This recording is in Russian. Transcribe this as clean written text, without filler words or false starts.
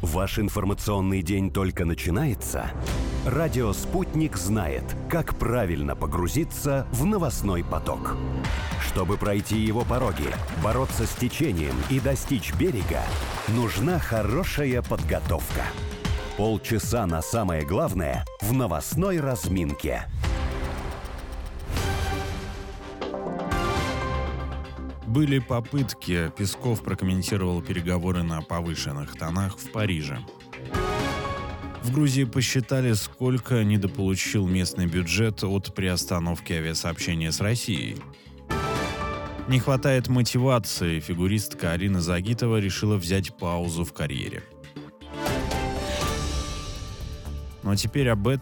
Ваш информационный день только начинается? Радио «Спутник» знает, как правильно погрузиться в новостной поток. Чтобы пройти его пороги, бороться с течением и достичь берега, нужна хорошая подготовка. Полчаса на самое главное в новостной разминке. Были попытки. Песков прокомментировал переговоры на повышенных тонах в Париже. В Грузии посчитали, сколько недополучил местный бюджет от приостановки авиасообщения с Россией. Не хватает мотивации. Фигуристка Алина Загитова решила взять паузу в карьере. Ну а теперь об этом